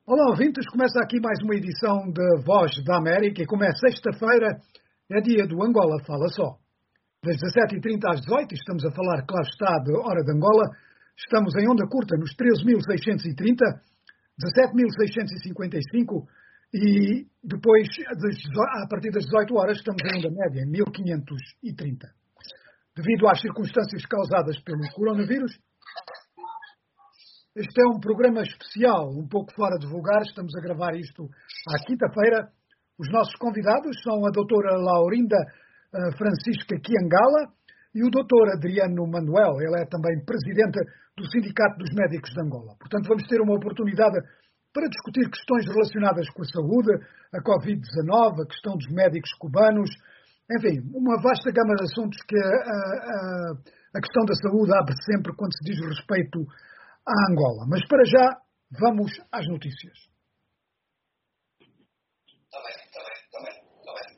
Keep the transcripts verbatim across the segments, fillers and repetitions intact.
Olá, ouvintes, começa aqui mais uma edição de Voz da América e como é sexta-feira, é dia do Angola Fala Só. Das dezassete e trinta às dezoito, estamos a falar, claro está, de Hora de Angola, estamos em onda curta nos treze mil seiscentos e trinta, dezassete mil seiscentos e cinquenta e cinco e depois, a partir das dezoito horas, estamos em onda média, em mil quinhentos e trinta. Devido às circunstâncias causadas pelo coronavírus, este é um programa especial, um pouco fora de vulgar, estamos a gravar isto à quinta-feira. Os nossos convidados são a doutora Laurinda Francisca Quiangala e o doutor Adriano Manuel. Ele é também presidente do Sindicato dos Médicos de Angola. Portanto, vamos ter uma oportunidade para discutir questões relacionadas com a saúde, a covid dezanove, a questão dos médicos cubanos, enfim, uma vasta gama de assuntos que a, a, a questão da saúde abre sempre quando se diz respeito a Angola. Mas para já, vamos às notícias. Tá bem, tá bem, tá bem, tá bem.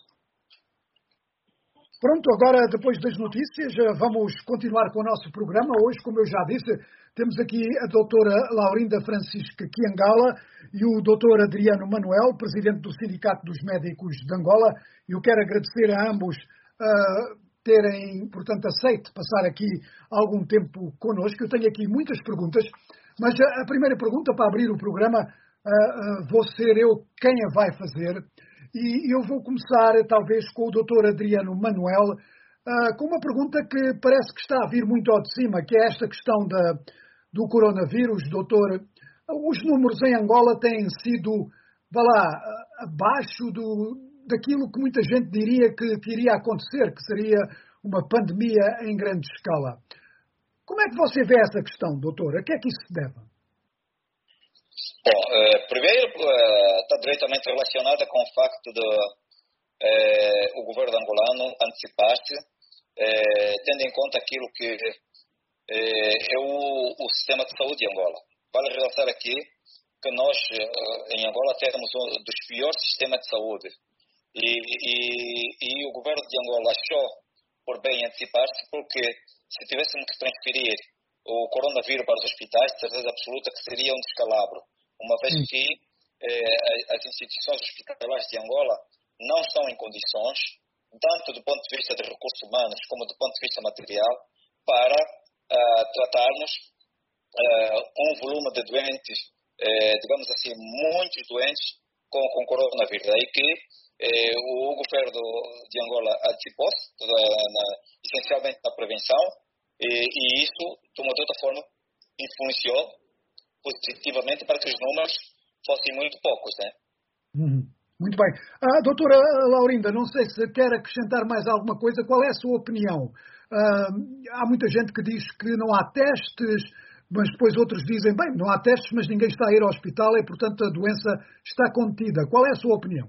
Pronto, agora depois das notícias, vamos continuar com o nosso programa. Hoje, como eu já disse, temos aqui a doutora Laurinda Francisca Quiangala e o doutor Adriano Manuel, presidente do Sindicato dos Médicos de Angola. Eu quero agradecer a ambos uh, terem, portanto, aceito passar aqui algum tempo connosco. Eu tenho aqui muitas perguntas, mas a primeira pergunta, para abrir o programa, uh, uh, vou ser eu quem a vai fazer. E eu vou começar, talvez, com o doutor Adriano Manuel, uh, com uma pergunta que parece que está a vir muito ao de cima, que é esta questão da, do coronavírus. Doutor, os números em Angola têm sido, vá lá, abaixo do... daquilo que muita gente diria que, que iria acontecer, que seria uma pandemia em grande escala. Como é que você vê essa questão, doutor? A que é que isso se deve? Bom, eh, primeiro eh, está diretamente relacionada com o facto de eh, o governo angolano antecipar-se, eh, tendo em conta aquilo que eh, é o, o sistema de saúde de Angola. Vale realçar aqui que nós, eh, em Angola, temos um dos piores sistemas de saúde. E, e, e o governo de Angola achou por bem antecipar-se, porque se tivéssemos que transferir o coronavírus para os hospitais, de certeza absoluta que seria um descalabro, uma vez Sim. que eh, as instituições hospitalares de Angola não estão em condições, tanto do ponto de vista de recursos humanos como do ponto de vista material, para uh, tratarmos uh, um volume de doentes, eh, digamos assim, muitos doentes com, com coronavírus. Daí que Eh, o governo de Angola antecipou-se, essencialmente na prevenção, e, e isso, de uma ou outra forma, influenciou positivamente para que os números fossem muito poucos, né? Uhum. Muito bem. Ah, doutora Laurinda, não sei se quer acrescentar mais alguma coisa. Qual é a sua opinião? Ah, há muita gente que diz que não há testes, mas depois outros dizem, bem, não há testes, mas ninguém está a ir ao hospital e, portanto, a doença está contida. Qual é a sua opinião?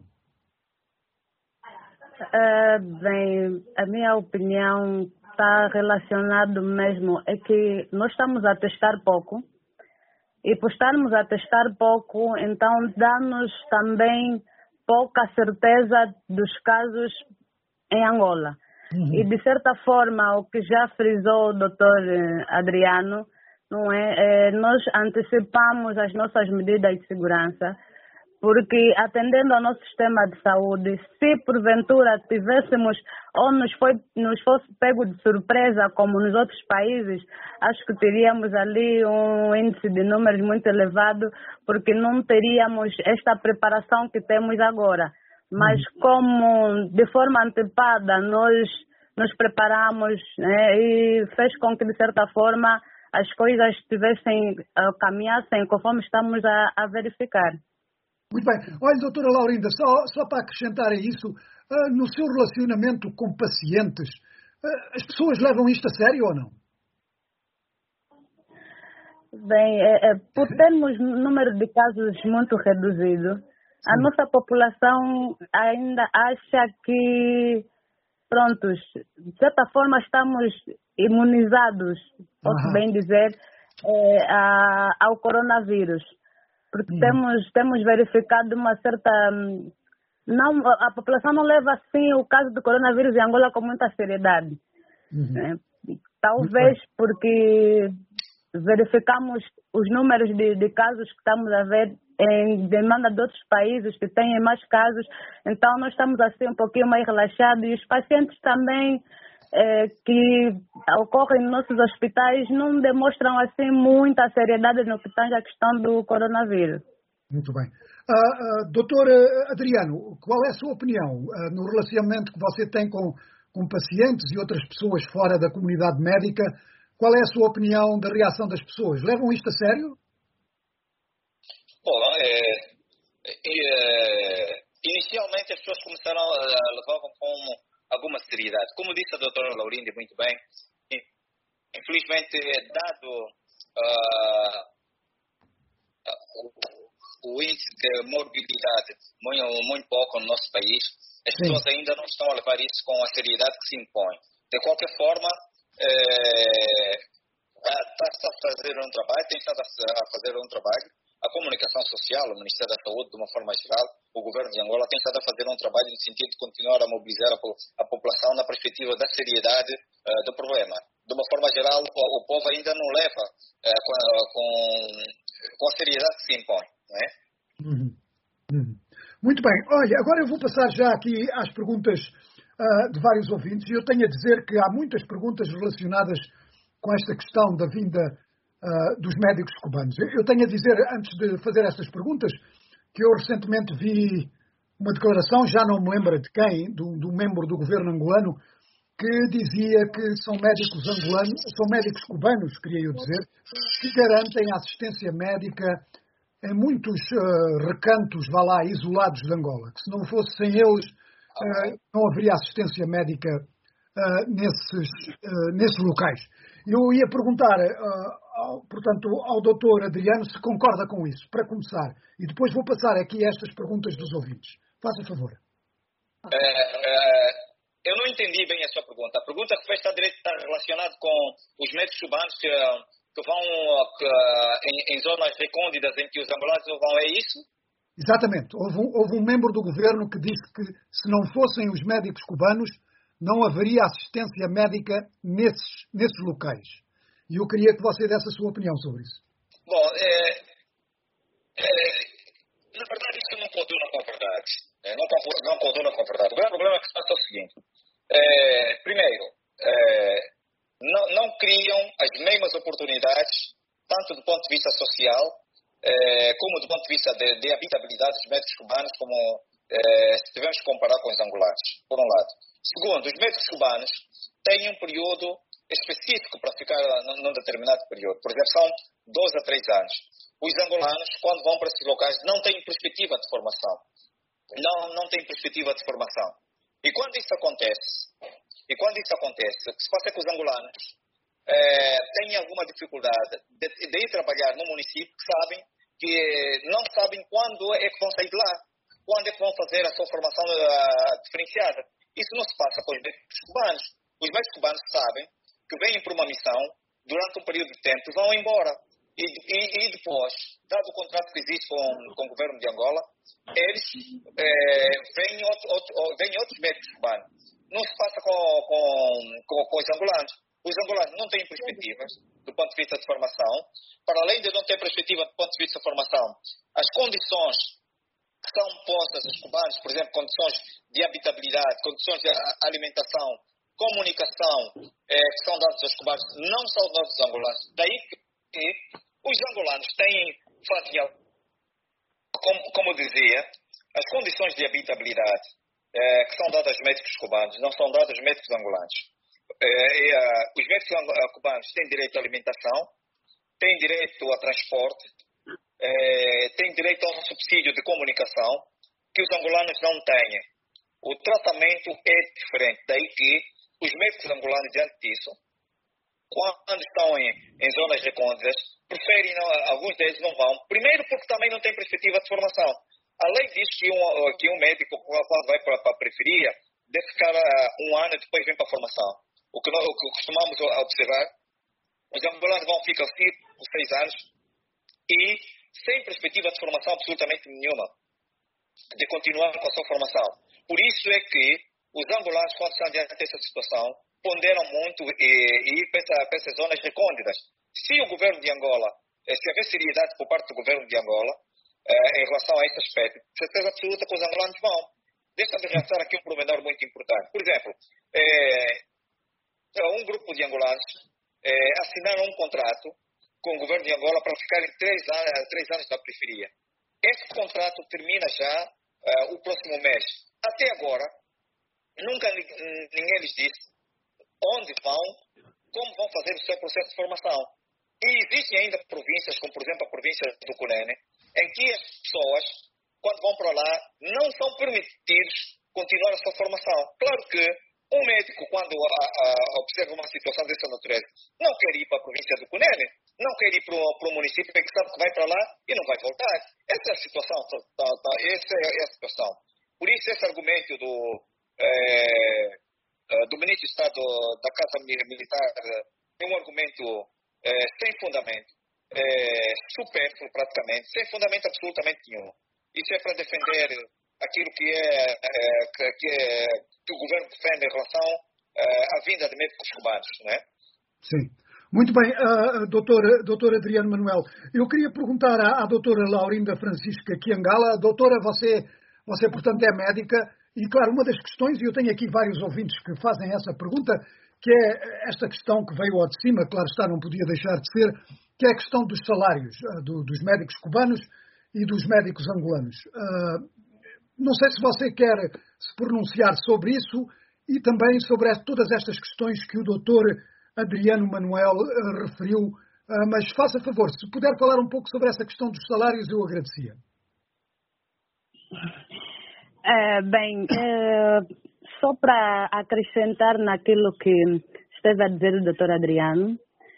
Uh, bem, a minha opinião está relacionada mesmo, é que nós estamos a testar pouco e por estarmos a testar pouco, então dá-nos também pouca certeza dos casos em Angola. Uhum. E de certa forma, o que já frisou o doutor Adriano, não é, é nós antecipamos as nossas medidas de segurança, porque atendendo ao nosso sistema de saúde, se porventura tivéssemos ou nos, foi, nos fosse pego de surpresa, como nos outros países, acho que teríamos ali um índice de números muito elevado, porque não teríamos esta preparação que temos agora. Mas como de forma antecipada nós nos preparamos, né, e fez com que, de certa forma, as coisas tivessem, uh, caminhassem conforme estamos a, a verificar. Muito bem. Olha, doutora Laurinda, só, só para acrescentar a isso, uh, no seu relacionamento com pacientes, uh, as pessoas levam isto a sério ou não? Bem, é, é, por termos um número de casos muito reduzido, a Sim. nossa população ainda acha que, prontos, de certa forma estamos imunizados, posso Aham. bem dizer, é, a, ao coronavírus. Porque hum. temos, temos verificado uma certa... Não, a população não leva assim o caso do coronavírus em Angola com muita seriedade. Uhum. Né? Talvez porque verificamos os números de, de casos que estamos a ver em demanda de outros países que têm mais casos. Então, nós estamos assim um pouquinho mais relaxados e os pacientes também é, que ocorrem nos nossos hospitais não demonstram assim muita seriedade no que tange a questão do coronavírus. Muito bem. Uh, uh, doutor Adriano, qual é a sua opinião uh, no relacionamento que você tem com, com pacientes e outras pessoas fora da comunidade médica? Qual é a sua opinião da reação das pessoas? Levam isto a sério? Bom, é, é, inicialmente as pessoas começaram a levar com alguma seriedade. Como disse a doutora Laurinde muito bem, infelizmente, dado uh, o, o índice de morbilidade muito, muito pouco no nosso país, as Sim. pessoas ainda não estão a levar isso com a seriedade que se impõe. De qualquer forma, é, está a fazer um trabalho, tem estado a fazer um trabalho. A comunicação social, o Ministério da Saúde, de uma forma geral, o governo de Angola tem estado a fazer um trabalho no sentido de continuar a mobilizar a, a população na perspectiva da seriedade uh, do problema. De uma forma geral, o, o povo ainda não leva uh, com, com, com a seriedade que se impõe, não é? Uhum. Uhum. Muito bem. Olha, agora eu vou passar já aqui às perguntas uh, de vários ouvintes e eu tenho a dizer que há muitas perguntas relacionadas com esta questão da vinda Uh, dos médicos cubanos. Eu tenho a dizer, antes de fazer estas perguntas, que eu recentemente vi uma declaração, já não me lembro de quem, de um membro do governo angolano, que dizia que são médicos angolanos, são médicos cubanos, queria eu dizer, que garantem a assistência médica em muitos uh, recantos, vá lá, isolados de Angola. Que se não fosse sem eles, uh, não haveria assistência médica uh, nesses, uh, nesses locais. Eu ia perguntar, uh, ao, portanto, ao doutor Adriano se concorda com isso, para começar. E depois vou passar aqui estas perguntas dos ouvintes. Faça favor. É, é, eu não entendi bem a sua pergunta. A pergunta que fez está, está relacionada com os médicos cubanos que, que vão que, em, em zonas recônditas em que os angolanos não vão, é isso? Exatamente. Houve um, houve um membro do governo que disse que se não fossem os médicos cubanos, não haveria assistência médica nesses, nesses locais. E eu queria que você desse a sua opinião sobre isso. Bom, é, é, na verdade isso não conduna com a verdade. É, não, não conduna com a verdade. O grande problema que se passa é o seguinte. É, primeiro, é, não, não criam as mesmas oportunidades, tanto do ponto de vista social, é, como do ponto de vista de, de habitabilidade dos médicos cubanos, como é, se tivermos que comparar com os angolanos, por um lado. Segundo, os médicos cubanos têm um período específico para ficar num determinado período. Por exemplo, são doze a três anos. Os angolanos, quando vão para esses locais, não têm perspectiva de formação. Não, não têm perspectiva de formação. E quando isso acontece, e quando isso acontece, o que se passa é que os angolanos é, têm alguma dificuldade de, de ir trabalhar no município que sabem que não sabem quando é que vão sair de lá, quando é que vão fazer a sua formação uh, diferenciada. Isso não se passa com os médicos cubanos. Os médicos cubanos sabem que vêm por uma missão, durante um período de tempo, e vão embora. E, e, e depois, dado o contrato que existe com, com o governo de Angola, eles é, vêm, outro, outro, vêm outros médicos cubanos. Não se passa com, com, com, com os angolanos. Os angolanos não têm perspectivas do ponto de vista de formação. Para além de não ter perspectiva do ponto de vista de formação, as condições que são postas aos cubanos, por exemplo, condições de habitabilidade, condições de alimentação, comunicação, eh, que são dadas aos cubanos, não são dados aos angolanos. Daí que, que os angolanos têm, fazem, como, como dizia, as condições de habitabilidade eh, que são dadas aos médicos cubanos, não são dadas aos médicos angolanos. Eh, e, uh, os médicos cubanos têm direito à alimentação, têm direito a transporte, eh, têm direito a um subsídio de comunicação que os angolanos não têm. O tratamento é diferente, daí que os médicos angolanos, diante disso, quando estão em, em zonas recônditas, preferem, não, alguns deles não vão, primeiro porque também não têm perspectiva de formação. Além disso, que um, que um médico, quando vai para a periferia, deve ficar uh, um ano e depois vem para a formação. O que, nós, o que costumamos observar, os angolanos vão ficar cinco, seis anos e sem perspectiva de formação absolutamente nenhuma, de continuar com a sua formação. Por isso é que os angolanos, quando estão diante dessa situação, ponderam muito e, e ir para, essa, para essas zonas recônditas. Se o governo de Angola, se haver seriedade por parte do governo de Angola, uh, em relação a esse aspecto. De certeza absoluta que os angolanos vão. Deixa-me realçar aqui um pormenor muito importante. Por exemplo, eh, um grupo de angolanos eh, assinaram um contrato com o governo de Angola para ficarem três anos, três anos na periferia. Esse contrato termina já uh, o próximo mês. Até agora, nunca ninguém lhes disse onde vão, como vão fazer o seu processo de formação. E existem ainda províncias, como por exemplo a província do Cunene, em que as pessoas, quando vão para lá, não são permitidos continuar a sua formação. Claro que um médico, quando a, a, observa uma situação dessa natureza, não quer ir para a província do Cunene, não quer ir para o, para o município, porque sabe que vai para lá e não vai voltar. Essa é a situação. Tá, tá, essa é a situação. Por isso, esse argumento do, é, do ministro de Estado da Casa Militar é um argumento é, sem fundamento, é, supérfluo praticamente, sem fundamento absolutamente nenhum. Isso é para defender aquilo que, é, é, que, é, que o governo defende em relação é, à vinda de médicos cubanos, não é? Sim. Muito bem, uh, doutor, doutor Adriano Manuel. Eu queria perguntar à, à doutora Laurinda Francisca Quiangala. Doutora, você, você, portanto, é médica e, claro, uma das questões, e eu tenho aqui vários ouvintes que fazem essa pergunta, que é esta questão que veio ao de cima, claro está, não podia deixar de ser, que é a questão dos salários uh, do, dos médicos cubanos e dos médicos angolanos. Uh, não sei se você quer se pronunciar sobre isso e também sobre todas estas questões que o doutor Adriano Manuel uh, referiu, uh, mas faça favor, se puder falar um pouco sobre essa questão dos salários, eu agradecia. É, bem, é, só para acrescentar naquilo que esteve a dizer o doutor Adriano,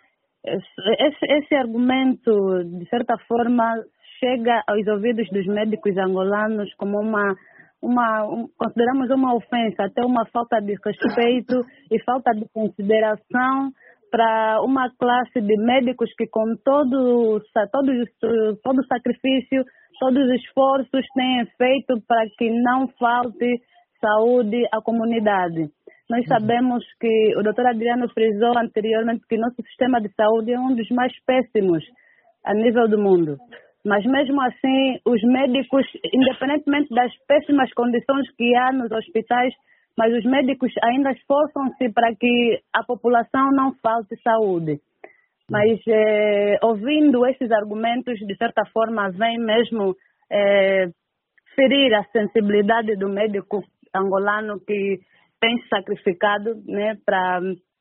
esse, esse argumento, de certa forma, chega aos ouvidos dos médicos angolanos como uma Uma, um, consideramos uma ofensa, até uma falta de respeito e falta de consideração para uma classe de médicos que com todo, todo, todo o sacrifício, todos os esforços têm feito para que não falte saúde à comunidade. Nós sabemos que o doutor Adriano frisou anteriormente que nosso sistema de saúde é um dos mais péssimos a nível do mundo. Mas mesmo assim, os médicos, independentemente das péssimas condições que há nos hospitais, mas os médicos ainda esforçam-se para que a população não falte saúde. Mas eh, ouvindo esses argumentos, de certa forma, vem mesmo eh, ferir a sensibilidade do médico angolano que tem se sacrificado, né, para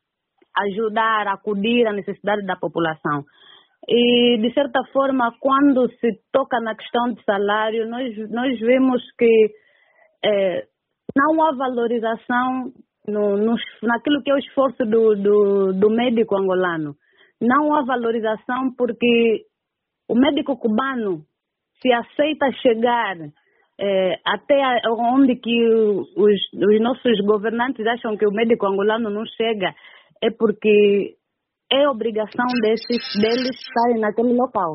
ajudar a acudir à necessidade da população. E, de certa forma, quando se toca na questão de salário, nós, nós vemos que é, não há valorização no, no, naquilo que é o esforço do, do, do médico angolano. Não há valorização porque o médico cubano, se aceita chegar é, até onde que os, os nossos governantes acham que o médico angolano não chega, é porque é obrigação desses, deles estarem naquele local.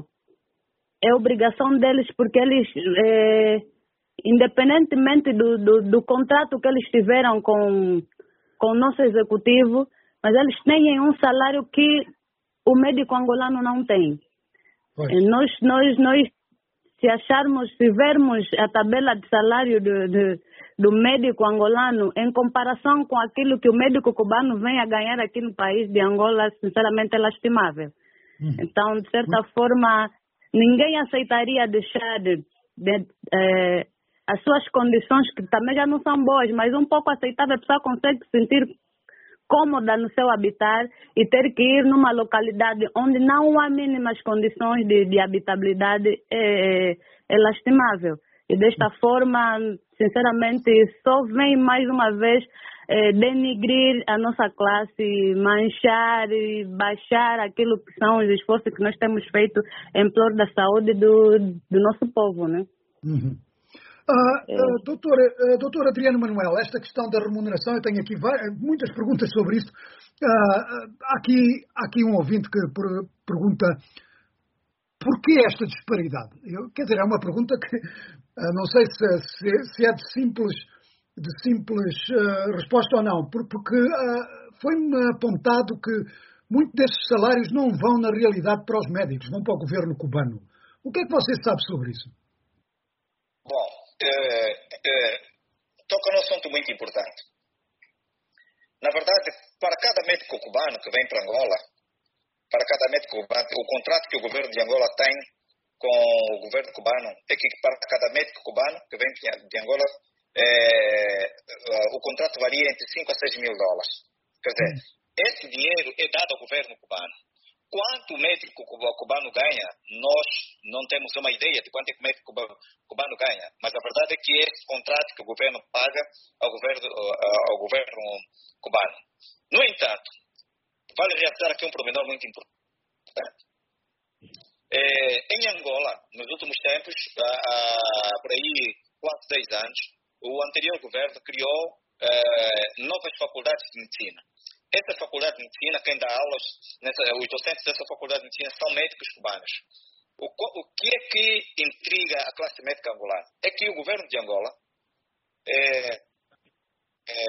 É obrigação deles porque eles, é, independentemente do, do, do contrato que eles tiveram com, com o nosso executivo, mas eles têm um salário que o médico angolano não tem. Nós, nós, nós, se acharmos, se vermos a tabela de salário do, do, do médico angolano em comparação com aquilo que o médico cubano vem a ganhar aqui no país de Angola, sinceramente é lastimável. Hum. Então, de certa hum. forma, ninguém aceitaria deixar de, de, eh, as suas condições, que também já não são boas, mas um pouco aceitável, a pessoa consegue se sentir cômoda no seu habitar e ter que ir numa localidade onde não há mínimas condições de, de habitabilidade é, é lastimável. E desta forma, sinceramente, só vem mais uma vez é, denigrir a nossa classe, manchar e baixar aquilo que são os esforços que nós temos feito em prol da saúde do, do nosso povo, né? Uhum. Uh, uh, doutor, uh, doutor Adriano Manuel, esta questão da remuneração, eu tenho aqui várias, muitas perguntas sobre isto. Uh, uh, há, aqui, há aqui um ouvinte que per, pergunta porquê esta disparidade? Eu, quer dizer, é uma pergunta que uh, não sei se, se, se é de simples, de simples uh, resposta ou não, porque uh, foi-me apontado que muitos desses salários não vão na realidade para os médicos, vão para o governo cubano. O que é que você sabe sobre isso? Bom, é, é, toca num assunto muito importante. Na verdade, para cada médico cubano que vem para Angola, para cada médico cubano, o contrato que o governo de Angola tem com o governo cubano é que para cada médico cubano que vem de Angola, é, o contrato varia entre cinco a seis mil dólares. Quer dizer, esse dinheiro é dado ao governo cubano. Quanto o médico cubano ganha, nós não temos uma ideia de quanto é que o médico cubano ganha. Mas a verdade é que esse contrato que o governo paga ao governo, ao governo cubano. No entanto, vale realçar aqui um pormenor muito importante. É, em Angola, nos últimos tempos, há, há, por aí quase dez anos, o anterior governo criou é, novas faculdades de medicina. Essa faculdade de medicina, quem dá aulas, nessa, os docentes dessa faculdade de medicina são médicos cubanos. O, o que é que intriga a classe médica angolana? É que o governo de Angola é, é,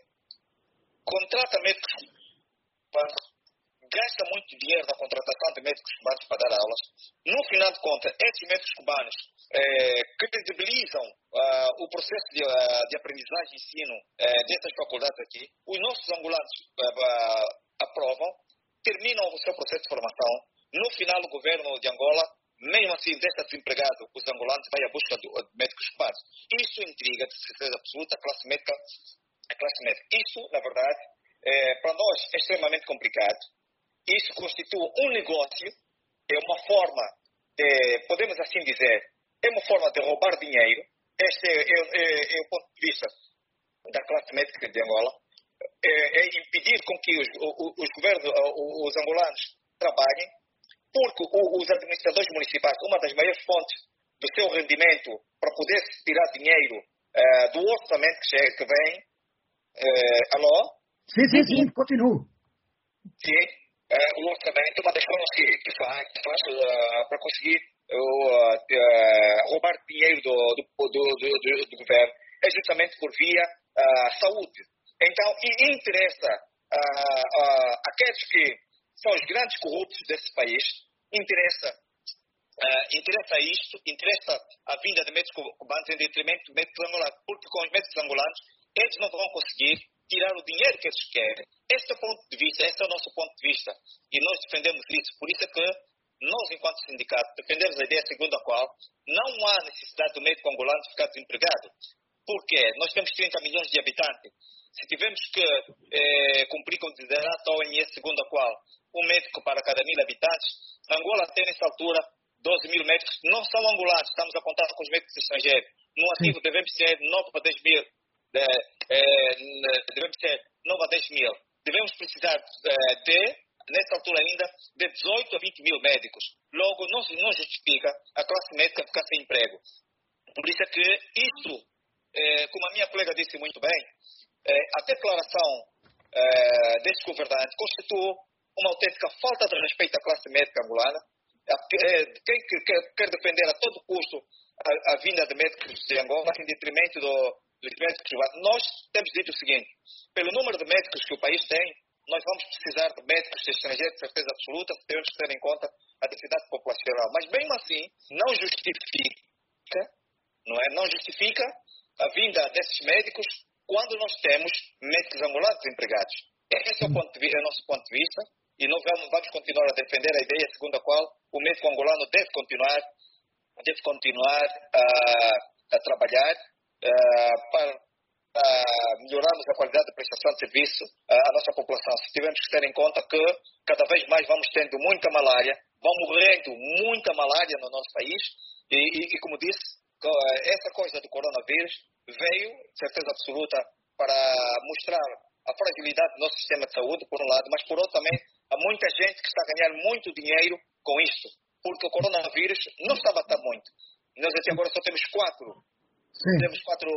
contrata médicos cubanos, gasta muito dinheiro na contratação de médicos cubanos para dar aulas. No final de contas, esses médicos cubanos é, credibilizam uh, o processo de, uh, de aprendizagem e ensino uh, dessas faculdades aqui. Os nossos angolanos uh, uh, aprovam, terminam o seu processo de formação. No final, o governo de Angola, mesmo assim, deixa desempregado os angolanos, vai à busca de, de médicos cubanos. Isso intriga, de certeza absoluta, a classe médica. A classe médica. Isso, na verdade, é, para nós é extremamente complicado. Isso constitui um negócio, é uma forma, de, podemos assim dizer, é uma forma de roubar dinheiro. Este é, é, é, é o ponto de vista da classe médica de Angola. É, é impedir com que os, os, os governos, os angolanos trabalhem, porque os administradores municipais, uma das maiores fontes do seu rendimento para poder tirar dinheiro uh, do orçamento que, chega, que vem. Uh, alô? Sim, sim, sim, continuo. Sim. Uh, o orçamento, uma das formas que, que faz, que faz uh, para conseguir uh, uh, roubar dinheiro do, do, do, do, do governo é justamente por via uh, saúde. Então, e interessa uh, uh, aqueles que são os grandes corruptos desse país, interessa, uh, interessa isto, interessa a vinda de médicos cubanos em detrimento de médicos angolanos, porque com os médicos angolanos eles não vão conseguir tirar o dinheiro que eles querem. Esse é o ponto de vista, esse é o nosso ponto de vista. E nós defendemos isso. Por isso é que nós, enquanto sindicato, defendemos a ideia segundo a qual não há necessidade do médico angolano de ficar desempregado. Porque nós temos trinta milhões de habitantes. Se tivermos que eh, cumprir com o desiderato da O M S segundo a qual um médico para cada mil habitantes, Angola tem nessa altura doze mil médicos, não são angolanos, estamos a contar com os médicos estrangeiros. No ativo devemos ser nove a dez mil. De, eh, devemos ser nove a dez mil. Devemos precisar eh, de, nessa altura ainda, de dezoito a vinte mil médicos. Logo, não, não justifica a classe médica ficar sem emprego. Por isso é que isso, eh, como a minha colega disse muito bem, eh, a declaração eh, deste governante constitui uma autêntica falta de respeito à classe médica angolana. Quem quer, quer defender a todo custo a, a vinda de médicos de Angola em detrimento do dos médicos privados. Nós temos dito o seguinte: pelo número de médicos que o país tem, nós vamos precisar de médicos estrangeiros de certeza absoluta, se temos que ter em conta a densidade populacional. Mas mesmo assim, não justifica, não é? Não justifica a vinda desses médicos quando nós temos médicos angolanos desempregados. Esse é o, ponto de, é o nosso ponto de vista, e nós vamos, vamos continuar a defender a ideia segundo a qual o médico angolano deve continuar, deve continuar a, a trabalhar Uh, para uh, melhorarmos a qualidade de prestação de serviço uh, à nossa população. Se tivermos que ter em conta que cada vez mais vamos tendo muita malária, vão morrendo muita malária no nosso país, e, e, e como disse, uh, essa coisa do coronavírus veio, certeza absoluta, para mostrar a fragilidade do nosso sistema de saúde, por um lado, mas por outro também, há muita gente que está a ganhar muito dinheiro com isto, porque o coronavírus não está a matar muito. Nós até agora só temos quatro Sim. Temos quatro,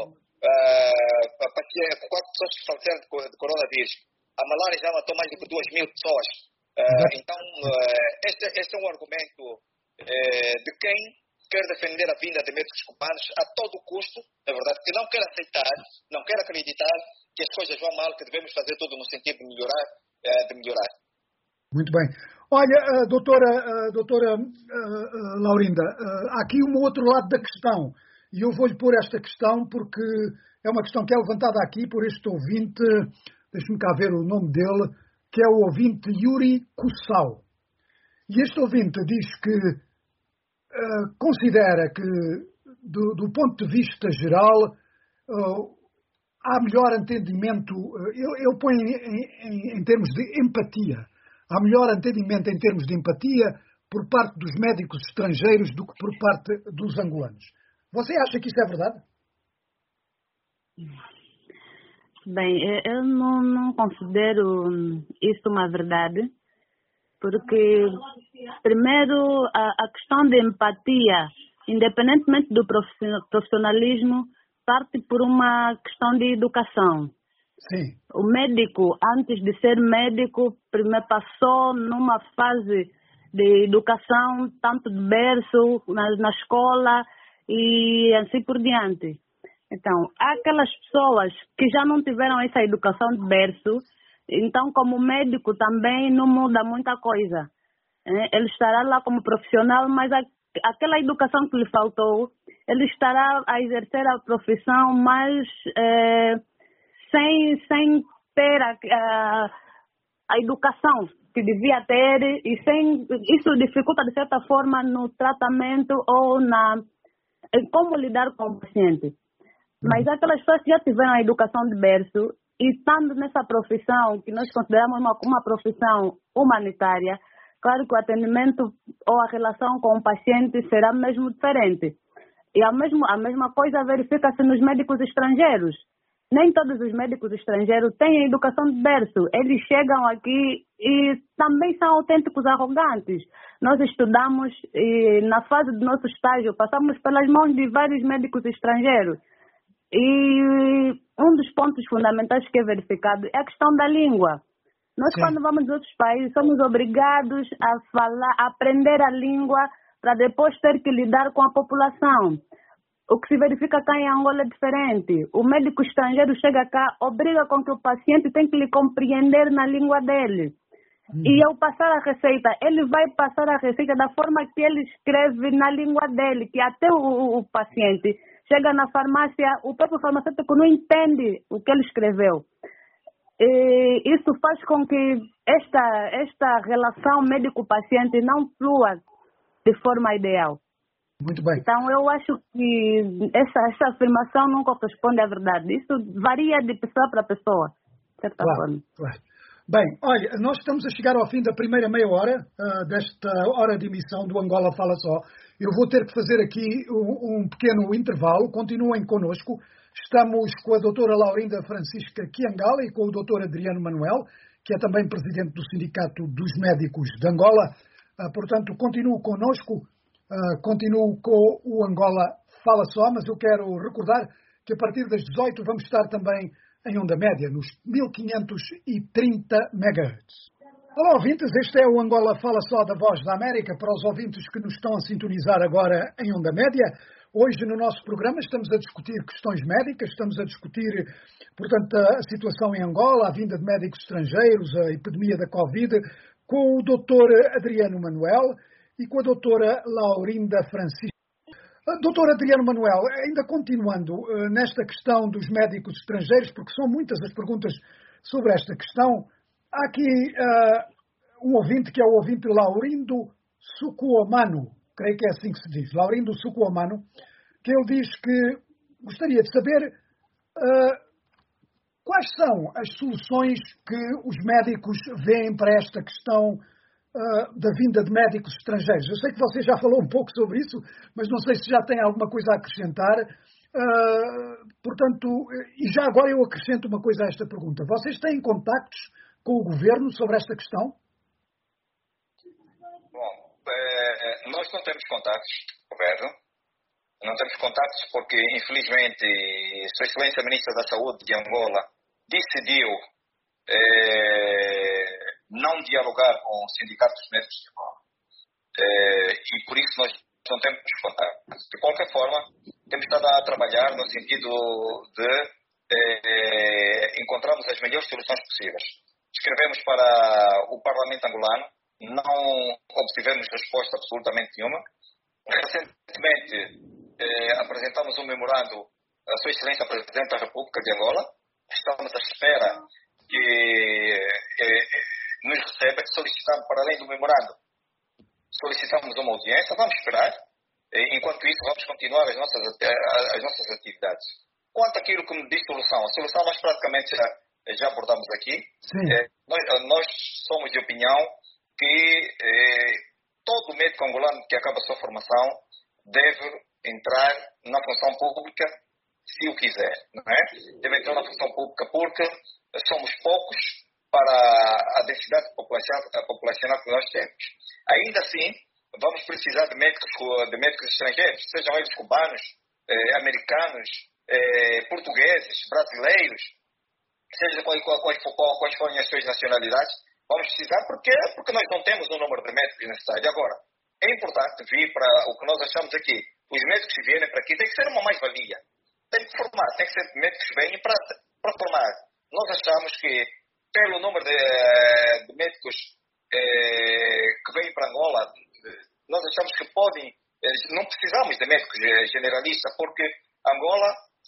uh, quatro pessoas que faleceram de coronavírus. A malária já matou mais de duas mil pessoas. Uh, então, uh, este, este é um argumento uh, de quem quer defender a vinda de médicos cubanos a todo custo, na verdade, que não quer aceitar, não quer acreditar que as coisas vão mal, que devemos fazer tudo no sentido de melhorar. Uh, de melhorar. Muito bem. Olha, uh, doutora, uh, doutora uh, uh, Laurinda, uh, há aqui um outro lado da questão, e eu vou-lhe pôr esta questão porque é uma questão que é levantada aqui por este ouvinte, deixe-me cá ver o nome dele, que é o ouvinte Yuri Kussal. E este ouvinte diz que uh, considera que, do, do ponto de vista geral, uh, há melhor entendimento, uh, eu, eu ponho em, em, em termos de empatia, há melhor entendimento em termos de empatia por parte dos médicos estrangeiros do que por parte dos angolanos. Você acha que isso é verdade? Bem, eu não, não considero isso uma verdade, porque, primeiro, a, a questão de empatia, independentemente do profissionalismo, parte por uma questão de educação. Sim. O médico, antes de ser médico, primeiro passou numa fase de educação, tanto de berço, na, na escola e assim por diante. Então, há aquelas pessoas que já não tiveram essa educação de berço, então como médico também não muda muita coisa. Ele estará lá como profissional, mas a, aquela educação que lhe faltou, ele estará a exercer a profissão, mas é, sem, sem ter a, a, a educação que devia ter, e sem, isso dificulta de certa forma no tratamento ou na, em como lidar com o paciente. Mas aquelas pessoas que já tiveram a educação de berço e estando nessa profissão, que nós consideramos uma, uma profissão humanitária, claro que o atendimento ou a relação com o paciente será mesmo diferente. E a, mesmo, a mesma coisa verifica-se nos médicos estrangeiros. Nem todos os médicos estrangeiros têm a educação de berço. Eles chegam aqui e também são autênticos arrogantes. Nós estudamos e na fase do nosso estágio passamos pelas mãos de vários médicos estrangeiros. E um dos pontos fundamentais que é verificado é a questão da língua. Nós, Sim. quando vamos a outros países, somos obrigados a falar, a aprender a língua para depois ter que lidar com a população. O que se verifica cá em Angola é diferente. O médico estrangeiro chega cá, obriga com que o paciente tem que lhe compreender na língua dele. Hum. E ao passar a receita, ele vai passar a receita da forma que ele escreve na língua dele, que até o, o paciente chega na farmácia, o próprio farmacêutico não entende o que ele escreveu. E isso faz com que esta, esta relação médico-paciente não flua de forma ideal. Muito bem. Então, eu acho que essa, essa afirmação não corresponde à verdade. Isso varia de pessoa para pessoa, de certa claro, forma. Claro. Bem, olha, nós estamos a chegar ao fim da primeira meia hora uh, desta hora de emissão do Angola Fala Só. Eu vou ter que fazer aqui um, um pequeno intervalo. Continuem connosco. Estamos com a doutora Laurinda Francisca Kiangala e com o doutor Adriano Manuel, que é também presidente do Sindicato dos Médicos de Angola. Uh, portanto, continuo connosco. Uh, continuo com o Angola Fala Só, mas eu quero recordar que a partir das dezoito vamos estar também em onda média, nos mil quinhentos e trinta megahertz. Olá, ouvintes, este é o Angola Fala Só da Voz da América. Para os ouvintes que nos estão a sintonizar agora em onda média, hoje no nosso programa estamos a discutir questões médicas, estamos a discutir, portanto, a situação em Angola, a vinda de médicos estrangeiros, a epidemia da Covid, com o doutor Adriano Manuel e com a doutora Laurinda Francisca. Doutor Adriano Manuel, ainda continuando uh, nesta questão dos médicos estrangeiros, porque são muitas as perguntas sobre esta questão, há aqui uh, um ouvinte que é o ouvinte Laurindo Sucuomano, creio que é assim que se diz, Laurindo Sucuomano, que ele diz que gostaria de saber uh, quais são as soluções que os médicos veem para esta questão Uh, da vinda de médicos estrangeiros. Eu sei que você já falou um pouco sobre isso, mas não sei se já tem alguma coisa a acrescentar. Uh, portanto, e já agora eu acrescento uma coisa a esta pergunta. Vocês têm contactos com o governo sobre esta questão? Bom, é, nós não temos contactos com o governo. Não temos contactos porque, infelizmente, Sua Excelência Ministra da Saúde de Angola decidiu é, não dialogar com os sindicatos médicos de Angola. É, e por isso nós não temos contato. De qualquer forma, temos estado a trabalhar no sentido de é, encontrarmos as melhores soluções possíveis. Escrevemos para o Parlamento angolano, não obtivemos resposta absolutamente nenhuma. Recentemente, eh, apresentamos um memorando à Sua Excelência Presidente da República de Angola. Estamos à espera que eh, nos receba, solicitando, para além do memorando, solicitamos uma audiência, vamos esperar. Enquanto isso, vamos continuar as nossas, as nossas atividades. Quanto àquilo que me diz solução, a solução nós praticamente já, já abordamos aqui. É, nós, nós somos de opinião que é, todo médico angolano que acaba a sua formação deve entrar na função pública, se o quiser. Não é? Deve entrar na função pública porque somos poucos para a densidade populacional, populacional que nós temos. Ainda assim, vamos precisar de médicos, de médicos estrangeiros, sejam eles cubanos, eh, americanos, eh, portugueses, brasileiros, seja quais, quais, quais forem as suas nacionalidades. Vamos precisar porque, porque nós não temos o número de médicos necessário. Agora, é importante vir para o que nós achamos aqui. Os médicos que vierem para aqui tem que ser uma mais-valia. Tem que formar, tem que ser médicos que venham para, para formar. Nós achamos que, pelo número de, de médicos eh, que vêm para Angola, nós achamos que podem, não precisamos de médicos generalistas, porque Angola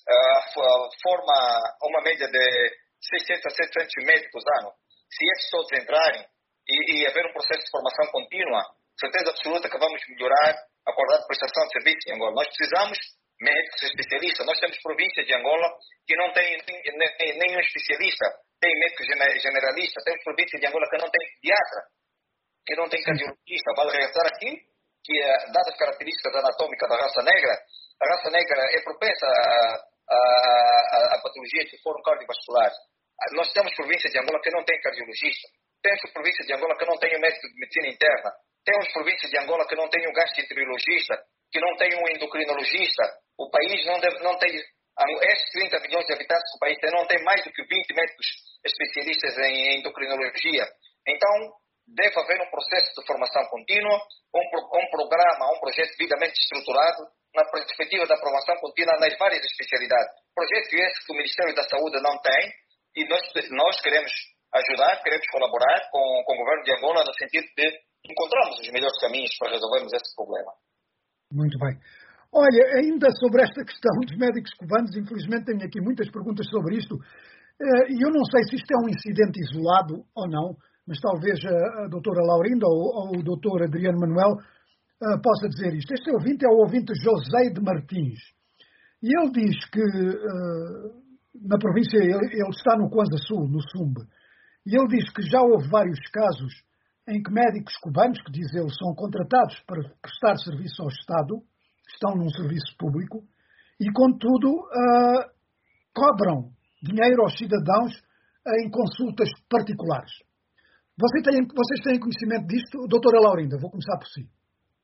uh, forma uma média de seiscentos a setecentos médicos ano. Se esses todos entrarem e, e haver um processo de formação contínua, certeza absoluta que vamos melhorar a qualidade de prestação de serviço em Angola. Nós precisamos de médicos especialistas. Nós temos províncias de Angola que não têm nem, nenhum especialista, tem médico generalista. Temos províncias de Angola que não tem pediatra, que não tem cardiologista. Vale regressar aqui que, dadas as características anatômicas da raça negra, a raça negra é propensa a, a, a, a patologias que foram cardiovasculares. Nós temos províncias de Angola que não tem cardiologista. Temos províncias de Angola que não tem um médico de medicina interna. Temos províncias de Angola que não tem um gastroenterologista, que não tem um endocrinologista. O país não, deve, não tem... Estes trinta milhões de habitantes do país não tem mais do que vinte médicos especialistas em endocrinologia. Então, deve haver um processo de formação contínua, um, um programa, um projeto devidamente estruturado na perspectiva da aprovação contínua nas várias especialidades. Projeto esse que o Ministério da Saúde não tem e nós, nós queremos ajudar, queremos colaborar com, com o governo de Angola no sentido de encontrarmos os melhores caminhos para resolvermos esse problema. Muito bem. Olha, ainda sobre esta questão dos médicos cubanos, infelizmente tenho aqui muitas perguntas sobre isto e eu não sei se isto é um incidente isolado ou não, mas talvez a, a doutora Laurinda ou, ou o doutor Adriano Manuel uh, possa dizer isto. Este ouvinte é o ouvinte José de Martins. E ele diz que uh, na província, ele, ele está no Kwanza Sul, no Sumbe, e ele diz que já houve vários casos em que médicos cubanos, que diz ele, são contratados para prestar serviço ao Estado, estão num serviço público, e contudo uh, cobram dinheiro aos cidadãos em consultas particulares. Vocês têm, vocês têm conhecimento disto? Doutora Laurinda, vou começar por si.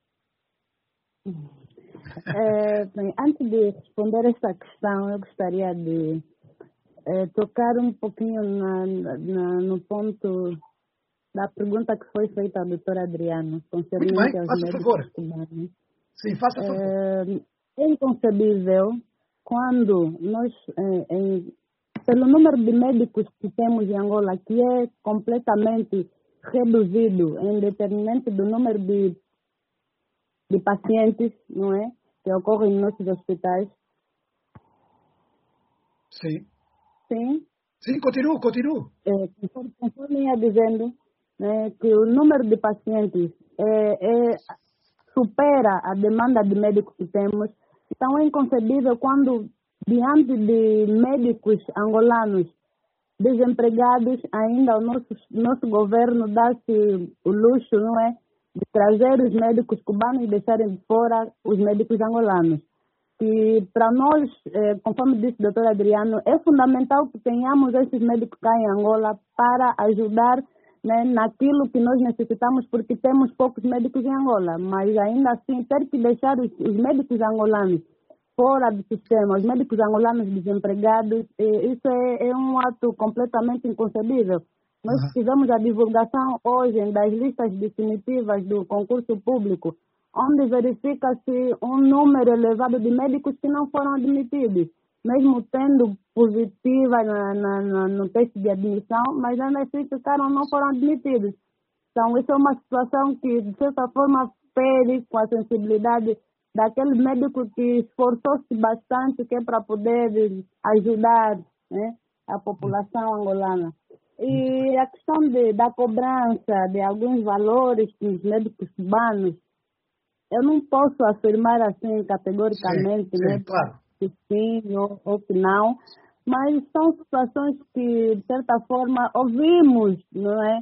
É, bem, antes de responder esta questão, eu gostaria de é, tocar um pouquinho na, na, no ponto da pergunta que foi feita à doutora Adriano, concernente aos médicos cubanos. Sim, faça favor. É, é inconcebível quando nós, é, em, pelo número de médicos que temos em Angola, que é completamente reduzido em detrimento do número de, de pacientes, não é, que ocorrem nos nossos hospitais. Sim. Sim? Sim, continua, continua. É, conforme, conforme ia dizendo, né, que o número de pacientes é, é, supera a demanda de médicos que temos. Então é inconcebível quando, diante de médicos angolanos desempregados, ainda o nosso, nosso governo dá-se o luxo, não é, de trazer os médicos cubanos e deixarem de fora os médicos angolanos. E para nós, eh, conforme disse o doutor Adriano, é fundamental que tenhamos esses médicos cá em Angola para ajudar, né, naquilo que nós necessitamos, porque temos poucos médicos em Angola, mas ainda assim ter que deixar os, os médicos angolanos fora do sistema, os médicos angolanos desempregados, eh, isso é, é um ato completamente inconcebível. Nós uhum. fizemos a divulgação hoje das listas definitivas do concurso público, onde verifica-se um número elevado de médicos que não foram admitidos, mesmo tendo positiva na, na, na, no teste de admissão, mas ainda assim ficaram, não foram admitidos. Então, isso é uma situação que, de certa forma, fere com a sensibilidade daquele médico que esforçou-se bastante que é para poder ajudar, né, a população angolana. E a questão de, da cobrança de alguns valores dos médicos cubanos, eu não posso afirmar assim categoricamente, sim, né, sim, claro. que sim ou, ou que não, mas são situações que, de certa forma, ouvimos, não é?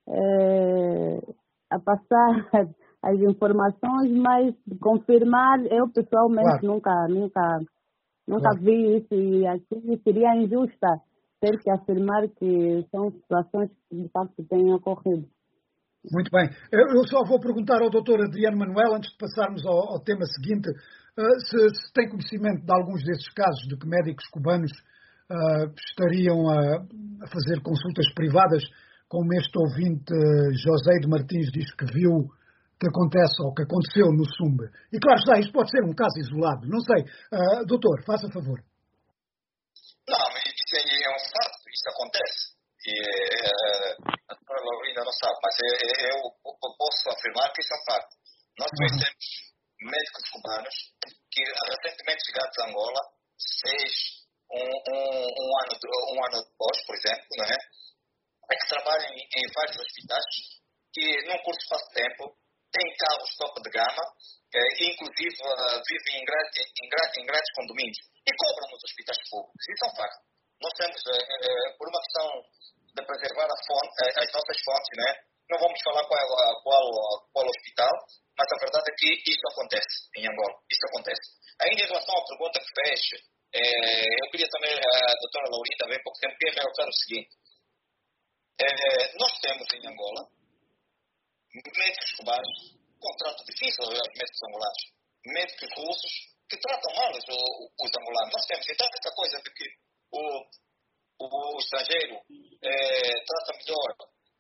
é a passar as informações, mas confirmar, eu pessoalmente Claro. nunca, nunca, nunca Claro. vi isso e aqui seria injusta ter que afirmar que são situações que de facto têm ocorrido. Muito bem. Eu só vou perguntar ao doutor Adriano Manuel, antes de passarmos ao, ao tema seguinte, uh, se, se tem conhecimento de alguns desses casos de que médicos cubanos uh, estariam a, a fazer consultas privadas, como este ouvinte uh, José de Martins diz que viu que acontece ou que aconteceu no Sumbe. E claro está, isto pode ser um caso isolado. Não sei. Uh, doutor, faça favor. Não, mas isso aí é um fato, isso acontece. E é, a doutora Laurinda não sabe, mas é, é, eu, eu posso afirmar que isso é um fato. Nós conhecemos uhum. médicos cubanos que recentemente chegados a Angola, seis, um, um, um, ano, um ano depois, por exemplo, não é? É que trabalham em, em vários hospitais que, num curto espaço de tempo, têm carros topo de gama, eh, inclusive uh, vivem em grandes, em, grandes, em grandes condomínios e cobram nos hospitais públicos. Isso é um facto. Nós temos, eh, eh, por uma questão de preservar a fonte, eh, as nossas fontes, né? Não vamos falar qual, qual, qual hospital, mas a verdade é que isso acontece em Angola. Isso acontece. Ainda em relação à pergunta que fez, eh, eu queria também, a doutora Laurinda, há bem pouco tempo, queria relatar o seguinte. Eh, nós temos em Angola médicos cubanos, contrato difícil aos médicos angolanos, médicos russos que tratam mal os, os angolanos. Nós temos, então, essa coisa de que o, o, o estrangeiro eh, trata melhor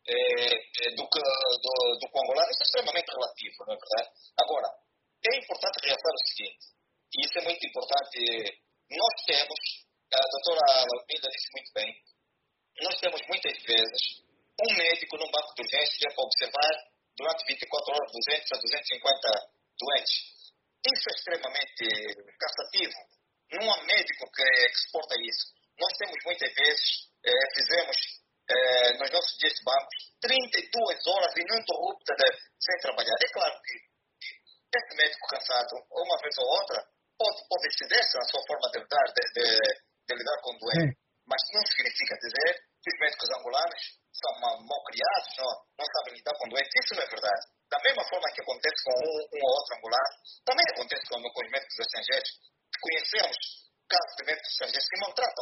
eh, do, que, do, do que o angolano, isso é extremamente relativo, não é verdade? Agora, é importante realçar o seguinte, e isso é muito importante, nós temos, a doutora Laurinda disse muito bem, nós temos muitas vezes um médico num banco de urgência para observar durante vinte e quatro horas duzentos a duzentos e cinquenta doentes. Isso é extremamente cansativo. Não há médico que, que suporta isso. Nós temos muitas vezes, eh, fizemos eh, nos nossos dias de bancos trinta e duas horas ininterruptas sem trabalhar. É claro que esse médico cansado, uma vez ou outra, pode, pode exceder na sua forma de lidar, de, de, de lidar com o doente. Mas não significa dizer que os médicos angolanos são mal criados, não, não sabem lidar com doentes. Isso não é verdade. Da mesma forma que acontece com um, um ou outro angolano, também acontece com, com os médicos estrangeiros. Conhecemos casos de médicos estrangeiros que maltratam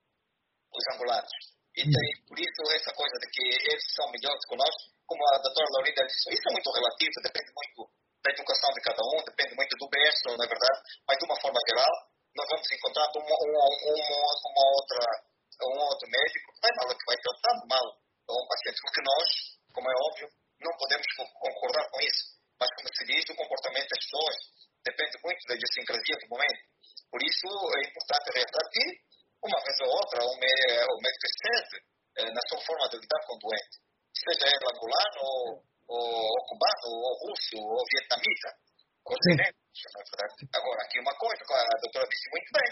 os angolanos. E tem, por isso, essa coisa de que eles são melhores que nós, como a doutora Laurinda disse, isso é muito relativo, depende muito da educação de cada um, depende muito do berço, não é verdade? Mas, de uma forma geral, nós vamos encontrar uma, uma, uma, uma outra, um outro médico que vai, mal, que vai tratando mal um paciente, porque nós, como é óbvio, não podemos concordar com isso. Mas, como se diz, o comportamento das pessoas depende muito da idiosincrasia do momento. Por isso, é importante ressaltar que, uma vez ou outra, o médico excede eh, na sua forma de lidar com o doente, seja ele angolano, ou, ou, ou cubano, ou russo, ou vietnamita, ou chinês, não é verdade? Agora, aqui uma coisa, a doutora disse muito bem.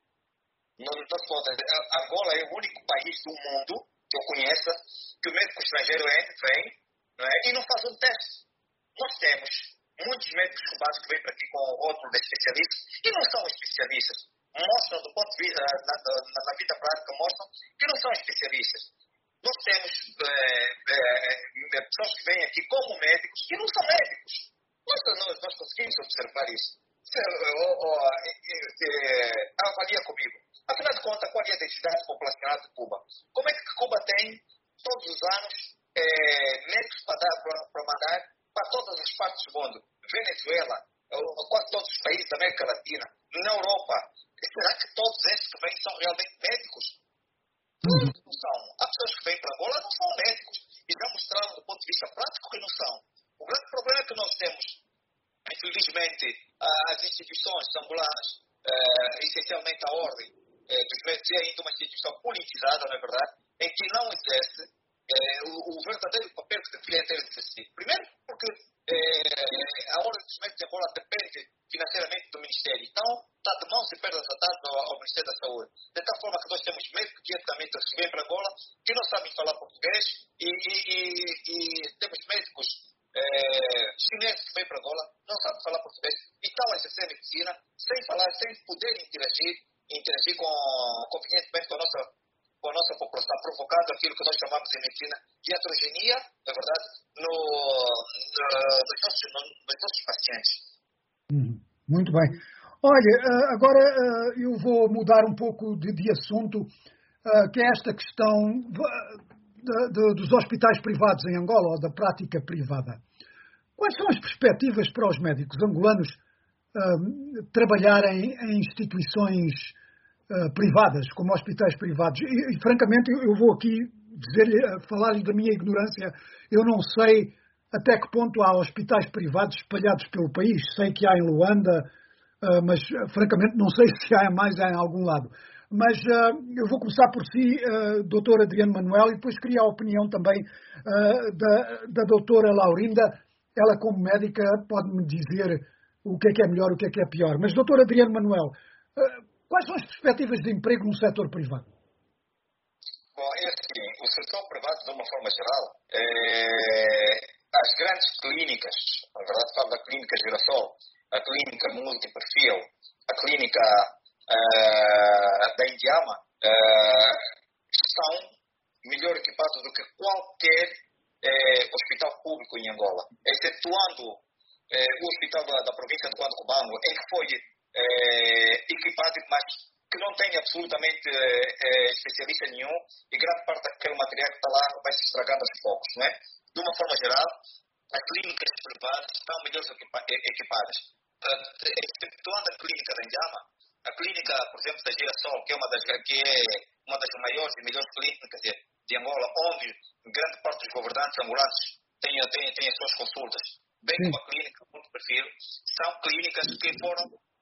No, no, Angola é o único país do mundo que eu conheço que o médico estrangeiro entra, vem, não é, e não faz um teste. Nós temos muitos médicos cubanos que vêm para aqui com o rótulo de especialistas e não são especialistas. Mostram, do ponto de vista, na, na, na vida prática, mostram que não são especialistas. Nós temos é, é, pessoas que vêm aqui como médicos e não são médicos. Nós, nós, nós conseguimos observar isso. Você, oh, oh, é, avalia comigo. Afinal de contas, qual é a densidade populacional de Cuba? Como é que Cuba tem, todos os anos, é, médicos para, dar, para, para mandar para todas as partes do mundo? Venezuela, quase todos os países da América Latina, na Europa. Será que todos esses que vêm são realmente médicos? Claro que não são. Há pessoas que vêm para Angola não são médicos. E já mostraram do ponto de vista prático que não são. O grande problema é que nós temos, infelizmente, as instituições angolanas, eh, essencialmente a ordem eh, dos médicos, é ainda uma instituição politizada, não é verdade, em que não exerce eh, o, o verdadeiro papel que deveria ter exercido. Primeiro, porque eh, a Ordem dos Médicos de Angola depende financeiramente do Ministério. Então, está de mãos e pernas atadas ao, ao Ministério da Saúde. De tal forma que nós temos médicos diretamente a receber para Angola que não sabem falar português e, e, e, e temos médicos eh, chineses que vêm para Angola, não sabem falar português e estão a exercer medicina sem falar, sem poder interagir, interagir com, convenientemente com a nossa com a nossa população, provocando aquilo que nós chamamos em medicina de heterogeneia, na verdade, no, no, nos, nossos, no, nos nossos pacientes. Hum, muito bem. Olha, agora eu vou mudar um pouco de, de assunto, que é esta questão de, de, dos hospitais privados em Angola, ou da prática privada. Quais são as perspectivas para os médicos angolanos uh, trabalharem em instituições Uh, privadas, como hospitais privados? E, e francamente, eu, eu vou aqui dizer-lhe, falar-lhe da minha ignorância. Eu não sei até que ponto há hospitais privados espalhados pelo país. Sei que há em Luanda, uh, mas uh, francamente não sei se há mais em algum lado. Mas uh, eu vou começar por si, uh, doutor Adriano Manuel, e depois queria a opinião também uh, da, da doutora Laurinda. Ela, como médica, pode-me dizer o que é que é melhor, o que é que é pior. Mas, doutor Adriano Manuel, uh, quais são as perspectivas de emprego no setor privado? Bom, é assim, o setor privado, de uma forma geral, é, as grandes clínicas, na verdade falo da clínica Girassol, a clínica multiperfil, a clínica uh, da Indiama, uh, são melhor equipados do que qualquer uh, hospital público em Angola, excetuando uh, o hospital da, da província de Cuando-Cubango, em que foi Eh, equipado, mas que não tem absolutamente eh, especialista nenhum e grande parte daquele material que está lá vai se estragando aos poucos, não é? De uma forma geral, as clínicas privadas estão melhor equipadas. Exceptuando a clínica da Indiama, a clínica, por exemplo, da Girassol, que é uma das, que é uma das maiores e melhores clínicas de, de Angola, onde grande parte dos governantes angolanos têm, têm, têm as suas consultas, bem como a clínica muito perfil, são clínicas que foram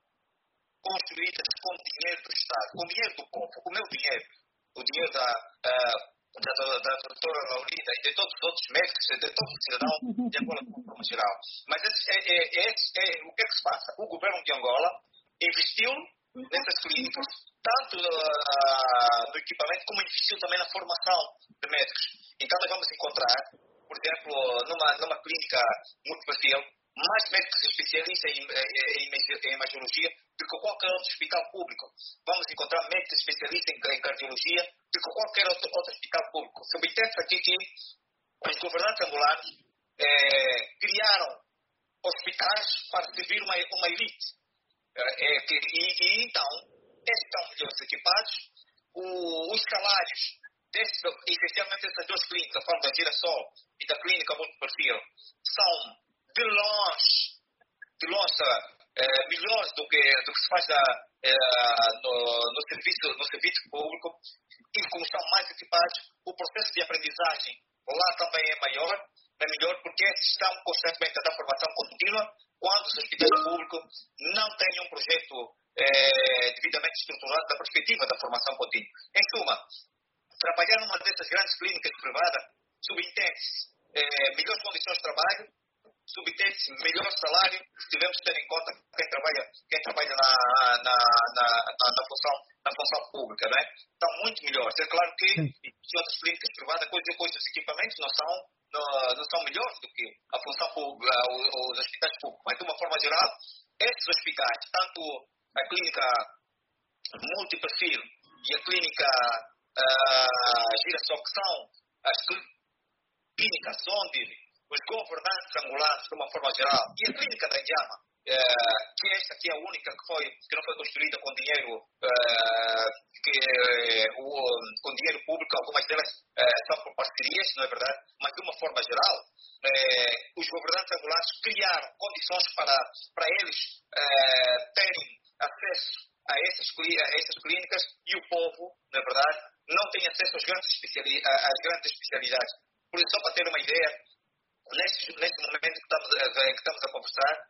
construídas com dinheiro do Estado, com dinheiro do povo, com o meu dinheiro, o dinheiro da, uh, da, da, da doutora Laurinda e de todos os outros médicos, de todos os cidadãos de Angola de uma forma geral. Mas esse, é, é, esse, é, o que é que se passa? O governo de Angola investiu nessas clínicas, tanto uh, no equipamento, como investiu também na formação de médicos. Então nós vamos encontrar, por exemplo, numa, numa clínica multiperfil, mais médicos especialistas em, em, em imagiologia do que qualquer outro hospital público. Vamos encontrar médicos especialistas em, em cardiologia do que qualquer outro, outro hospital público. Subentende-se aqui que os governantes angolanos eh, criaram hospitais para servir uma, uma elite. Eh, que, e, e então, esses estão melhores equipados, o, os salários, desse, essencialmente essas duas clínicas, a forma da Girassol e da clínica multiperfil, são de longe, de longe eh, melhores do que, do que se faz da, eh, no, no, serviço, no serviço público, e como estão mais equipados, o processo de aprendizagem lá também é maior, é melhor, porque estão constantemente a dar formação contínua, quando os hospitais públicos não têm um projeto eh, devidamente estruturado da perspectiva da formação contínua. Em suma, trabalhar numa dessas grandes clínicas privadas subentende-se eh, melhores condições de trabalho, subtende-se melhor salário, se tivermos que ter em conta quem trabalha, quem trabalha na, na, na, na, na, função, na função pública, não é? Estão muito melhores. É claro que em outras clínicas privadas, coisas, coisas, os equipamentos não são, não, não são melhores do que a função pública, os, os hospitais públicos. Mas, de uma forma geral, esses hospitais, tanto a clínica multiperfil e a clínica uh, Girassol, que são as clínicas onde os governantes angolanos, de uma forma geral, e a clínica da Indiama, eh, que esta aqui é a única que, foi, que não foi construída com dinheiro, eh, que, eh, o, com dinheiro público, algumas delas eh, são por parcerias, não é verdade? Mas, de uma forma geral, eh, os governantes angolanos criaram condições para, para eles eh, terem acesso a essas, a essas clínicas, e o povo, não é verdade, não tem acesso às grandes, especiali às grandes especialidades. Por isso, só para ter uma ideia, Neste, neste momento que estamos, a, que estamos a conversar,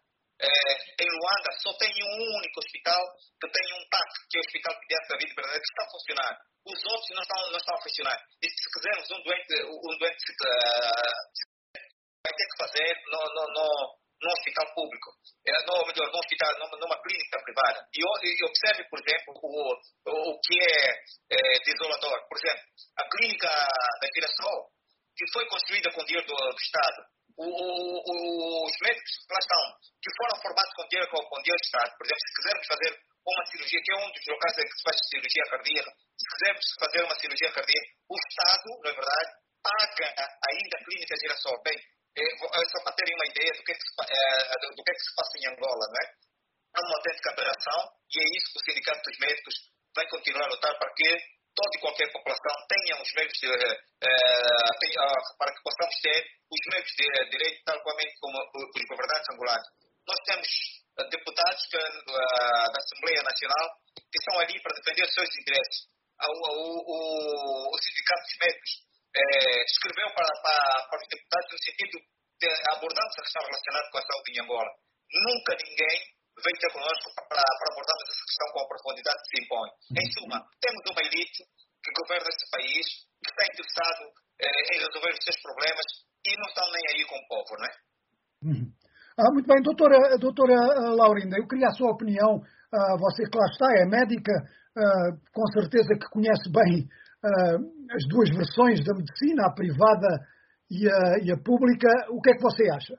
Eh, em Luanda só tem um único hospital que tem um T A C, que é o Hospital Pediátrico da Vida Verdadeira, que está a funcionar. Os outros não estão, não estão a funcionar. E se quisermos um doente, um doente uh, vai ter que fazer no, no, no, no hospital público, no, melhor, no hospital, numa clínica privada. E, e observe, por exemplo, o, o, o que é, é desolador. Por exemplo, a clínica da Girassol, que foi construída com dinheiro do, do Estado. O, o, os médicos que lá estão, que foram formados com dinheiro, com, com dinheiro do Estado, por exemplo, se quisermos fazer uma cirurgia, que é um dos locais em que se faz cirurgia cardíaca, se quisermos fazer uma cirurgia cardíaca, o Estado, na verdade, paga ainda a clínica Girassol. Bem, é, só para terem uma ideia do que, é que se, é, do que é que se passa em Angola, não é? É uma autêntica aberração e é isso que o Sindicato dos Médicos vai continuar a lutar para que toda e qualquer população tenha os meios de, uh, tenha, uh, para que possamos ter os meios de uh, direito, tal como uh, os governantes angolanos. Nós temos uh, deputados que, uh, da Assembleia Nacional que estão ali para defender os seus interesses. Uh, o, o, o Sindicato dos Médicos uh, escreveu para, para, para os deputados no sentido de abordarmos a questão relacionada com a saúde em Angola. Nunca ninguém vem ter connosco para, para abordarmos essa questão com a profundidade que se impõe. Em suma, temos uma elite que governa este país, que está interessado eh, em resolver os seus problemas e não estão nem aí com o povo, não é? Uhum. Ah, muito bem, doutora, doutora Laurinda, eu queria a sua opinião. Ah, você que lá está, é médica, ah, com certeza que conhece bem ah, as duas versões da medicina, a privada e a, e a pública. O que é que você acha?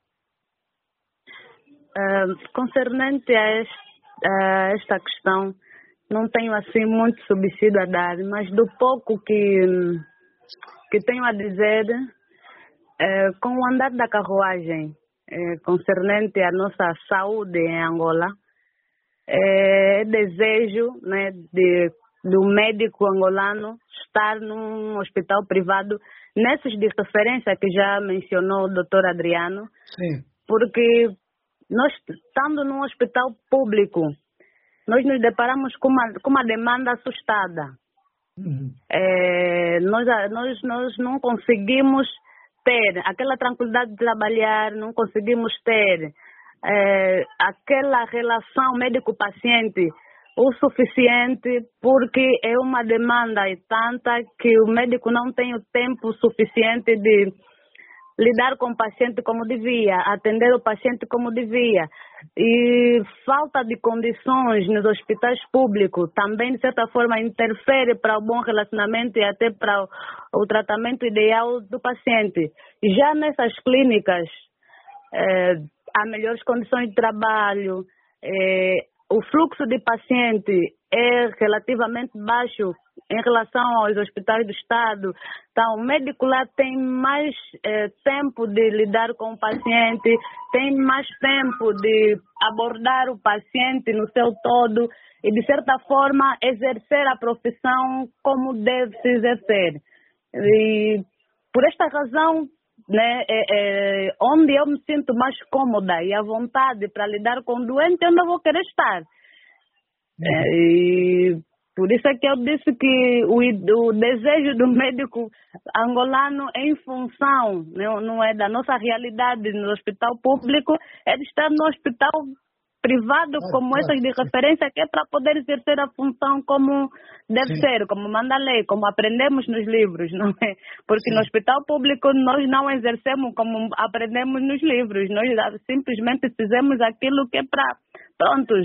Uh, concernente a, este, a esta questão, não tenho assim muito subsídio a dar, mas do pouco que, que tenho a dizer, uh, com o andar da carruagem, uh, concernente a nossa saúde em Angola, é desejo, né, de, do médico angolano estar num hospital privado, nesses de referência que já mencionou o doutor Adriano. Sim. Porque nós, estando num hospital público, nós nos deparamos com uma, com uma demanda assustada. Uhum. É, nós, nós, nós não conseguimos ter aquela tranquilidade de trabalhar, não conseguimos ter é, aquela relação médico-paciente o suficiente, porque é uma demanda e tanta que o médico não tem o tempo suficiente de lidar com o paciente como devia, atender o paciente como devia. E falta de condições nos hospitais públicos também, de certa forma, interfere para o bom relacionamento e até para o, o tratamento ideal do paciente. Já nessas clínicas, eh, há melhores condições de trabalho, eh, o fluxo de paciente é relativamente baixo em relação aos hospitais do Estado. Então, o médico lá tem mais eh, tempo de lidar com o paciente, tem mais tempo de abordar o paciente no seu todo e, de certa forma, exercer a profissão como deve se exercer. E, por esta razão, né, é, é, onde eu me sinto mais cômoda e à vontade para lidar com o doente, onde eu vou querer estar. É, e por isso é que eu disse que o, o desejo do médico angolano em função, não, não é da nossa realidade no hospital público, é de estar no hospital privado ah, como claro, essas de sim. referência, que é para poder exercer a função como deve sim. ser, como manda a lei, como aprendemos nos livros, não é? Porque sim. no hospital público nós não exercemos como aprendemos nos livros, nós simplesmente fizemos aquilo que é para, prontos,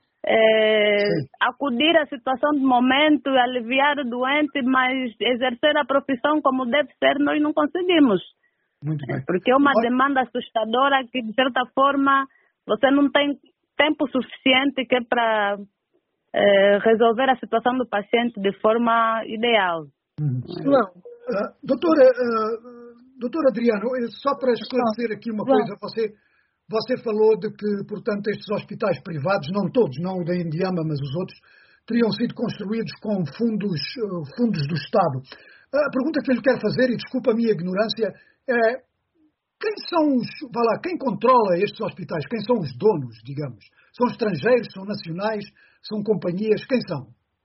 É, acudir à situação do momento, aliviar o doente, mas exercer a profissão como deve ser, nós não conseguimos. Muito bem. Porque é uma demanda assustadora que, de certa forma, você não tem tempo suficiente que é para é, resolver a situação do paciente de forma ideal. Uhum. Não. Uh, doutora, uh, doutor Adriano, só para esclarecer aqui uma coisa, você... Você falou de que, portanto, estes hospitais privados, não todos, não o da Indiama, mas os outros, teriam sido construídos com fundos, fundos do Estado. A pergunta que eu lhe quero fazer, e desculpa a minha ignorância, é quem são os, vá lá, quem controla estes hospitais? Quem são os donos, digamos? São estrangeiros, são nacionais, são companhias? Quem são?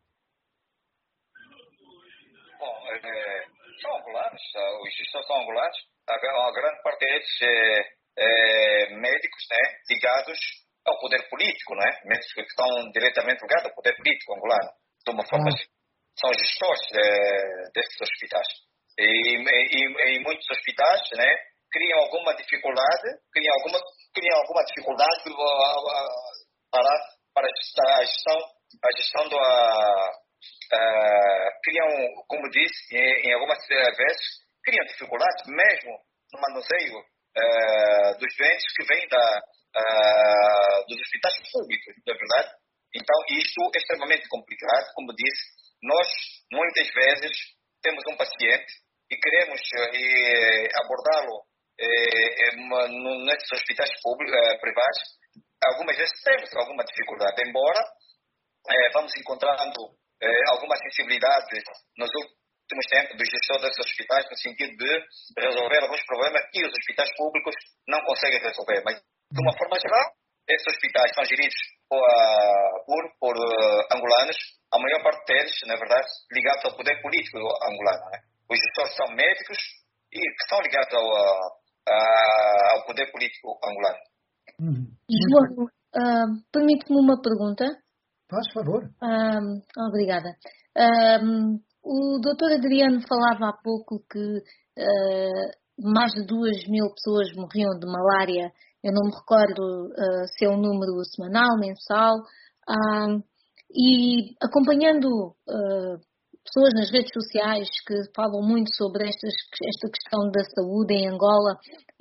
Bom, é, são angolanos, os gestores são angolanos, a, a grande parte deles é, eh, médicos, né, ligados ao poder político, né, médicos que estão diretamente ligados ao poder político angolano. De uma forma, Ah. são gestores de, desses hospitais. E, e, e muitos hospitais, né, criam alguma dificuldade, criam alguma, criam alguma dificuldade para, para a gestão, a gestão da, uh, criam, como disse, em, em algumas vezes, criam dificuldades mesmo no manuseio uh, dos doentes que vêm da, uh, dos hospitais públicos, não é verdade? Então, isto é extremamente complicado. Como disse, nós, muitas vezes, temos um paciente e queremos eh, abordá-lo eh, nesses hospitais públicos, eh, privados. Algumas vezes temos alguma dificuldade, embora eh, vamos encontrando eh, alguma sensibilidade nos últimos tempos dos gestores desses hospitais, no sentido de resolver alguns problemas que os hospitais públicos não conseguem resolver. Mas, de uma forma geral, esses hospitais são geridos por, por, por uh, angolanos, a maior parte deles, na verdade, ligados ao poder político angolano. Né? Os gestores são médicos e que são ligados ao, uh, ao poder político angolano. Uhum. João, uh, permite-me uma pergunta? Faz favor. Uh, obrigada. Uh, o doutor Adriano falava há pouco que uh, mais de duas mil pessoas morriam de malária. Eu não me recordo uh, se é um número semanal, mensal. Uh, e acompanhando uh, pessoas nas redes sociais que falam muito sobre estas, esta questão da saúde em Angola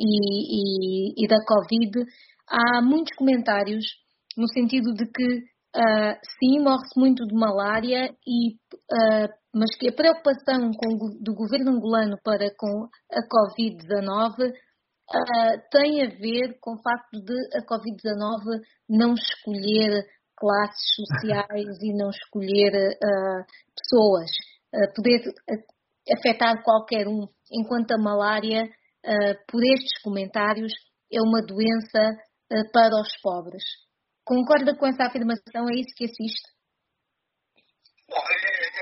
e, e, e da Covid, há muitos comentários no sentido de que uh, sim, morre-se muito de malária, e, uh, mas que a preocupação com, do governo angolano para com a covid dezanove uh, tem a ver com o facto de a covid dezanove não escolher classes sociais e não escolher uh, pessoas, uh, poder afetar qualquer um, enquanto a malária, uh, por estes comentários, é uma doença uh, para os pobres. Concorda com essa afirmação? É isso que assiste? Bom, é,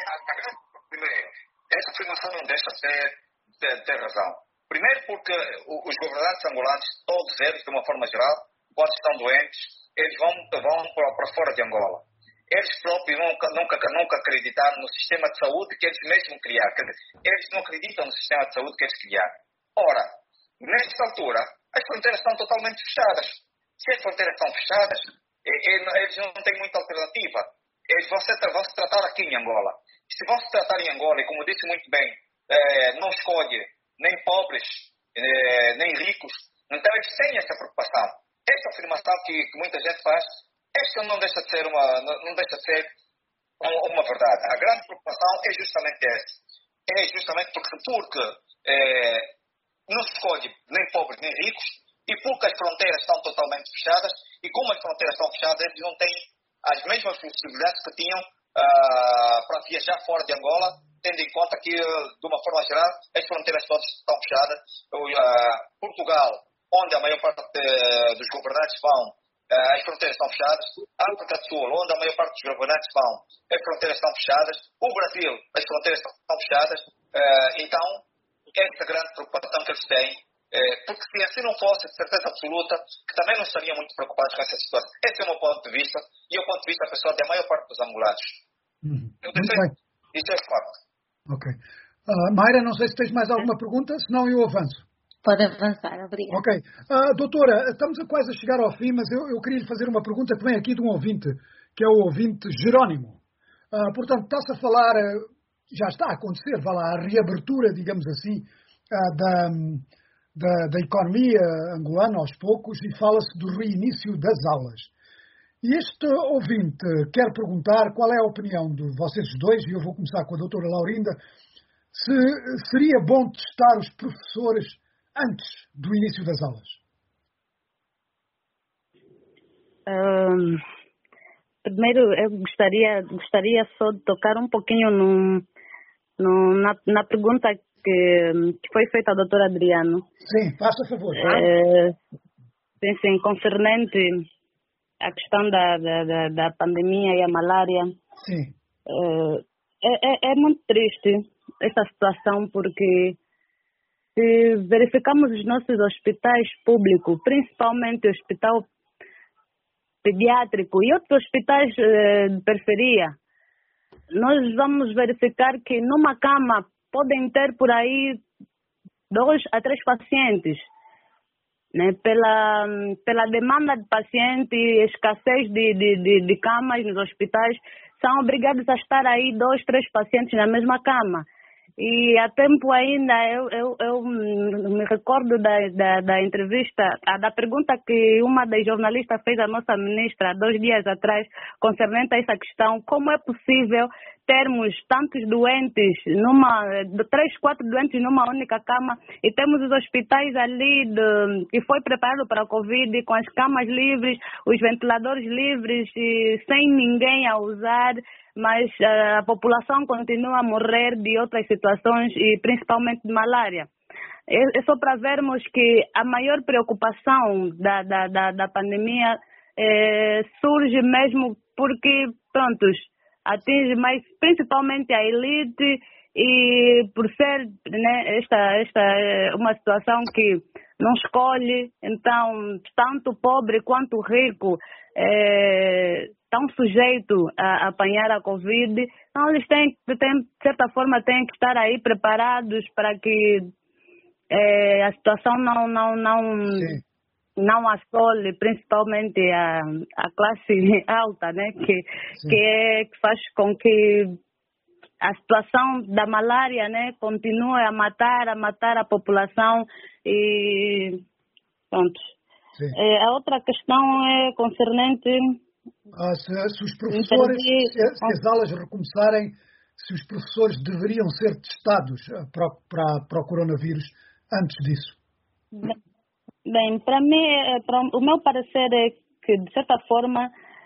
é, primeiro, essa afirmação não deixa de ter, de ter razão. Primeiro porque os governantes angolanos, todos eles, de uma forma geral, quando estão doentes, eles vão, vão para fora de Angola. Eles próprios nunca, nunca, nunca acreditaram no sistema de saúde que eles mesmos criaram. Quer dizer, eles não acreditam no sistema de saúde que eles criaram. Ora, nesta altura, as fronteiras estão totalmente fechadas. Se as fronteiras estão fechadas, eles não têm muita alternativa. Eles vão se, vão se tratar aqui em Angola. Se vão se tratar em Angola, e como disse muito bem, eh, não escolhe nem pobres, eh, nem ricos, então eles têm essa preocupação. Esta afirmação que, que muita gente faz, esta não deixa de ser uma, não deixa de ser uma, uma verdade. A grande preocupação é justamente essa. É justamente porque, porque eh, não se escolhe nem pobres nem ricos, e porque as fronteiras estão totalmente fechadas, e como as fronteiras estão fechadas, eles não têm as mesmas possibilidades que tinham uh, para viajar fora de Angola, tendo em conta que, de uma forma geral, as fronteiras todas estão fechadas. Uh, Portugal, onde a maior parte uh, dos governantes vão, uh, as fronteiras estão fechadas. A África do Sul, onde a maior parte dos governantes vão, as fronteiras estão fechadas. O Brasil, as fronteiras estão fechadas. Uh, então, essa grande preocupação que eles têm, É, porque se assim não fosse, de certeza absoluta, que também não estariam muito preocupados com essa situação. Esse é o meu ponto de vista, e é o ponto de vista pessoal da maior parte dos angolanos. Uhum. Eu defendo, isso é fato. Ok. Uh, Mayra, não sei se tens mais alguma pergunta, senão eu avanço. Pode avançar, obrigada. Ok. Uh, doutora, estamos a quase a chegar ao fim, mas eu, eu queria lhe fazer uma pergunta que vem aqui de um ouvinte, que é o ouvinte Jerónimo. Uh, portanto, está-se a falar, uh, já está a acontecer, vá lá, a reabertura, digamos assim, uh, da... Da, da economia angolana aos poucos, e fala-se do reinício das aulas. E este ouvinte quer perguntar qual é a opinião de vocês dois, e eu vou começar com a doutora Laurinda, se seria bom testar os professores antes do início das aulas. Um, primeiro, eu gostaria, gostaria só de tocar um pouquinho no, no, na, na pergunta Que, que foi feita ao doutor Adriano. Sim, faça favor. É, sim, sim, concernente a questão da, da, da, da pandemia e a malária. Sim. É, é, é muito triste essa situação, porque se verificamos os nossos hospitais públicos, principalmente o hospital pediátrico e outros hospitais eh, de periferia, nós vamos verificar que numa cama podem ter por aí dois a três pacientes, né? Pela, pela demanda de paciente e escassez de, de, de, de camas nos hospitais, são obrigados a estar aí dois, três pacientes na mesma cama. E há tempo ainda, eu, eu, eu me recordo da, da, da entrevista, da pergunta que uma das jornalistas fez à nossa ministra dois dias atrás, concernente a essa questão: como é possível termos tantos doentes, numa, três, quatro doentes numa única cama, e temos os hospitais ali de, que foi preparado para a Covid, com as camas livres, os ventiladores livres, e sem ninguém a usar, mas uh, a população continua a morrer de outras situações e principalmente de malária. É, é só para vermos que a maior preocupação da, da, da, da pandemia é, surge mesmo porque, prontos, atinge mais principalmente a elite, e por ser, né, esta, esta é uma situação que não escolhe, então tanto pobre quanto rico é, estão sujeitos a apanhar a Covid, então eles têm, têm, de certa forma, têm que estar aí preparados para que é, a situação não, não, não, não assole, principalmente a, a classe alta, né, que, que, é, que faz com que a situação da malária, né, continue a matar, a matar a população e pronto. É, a outra questão é concernente... Ah, se, se os professores, se, se as aulas recomeçarem, se os professores deveriam ser testados para, para, para o coronavírus antes disso? Bem, para mim, para, o meu parecer é que, de certa forma,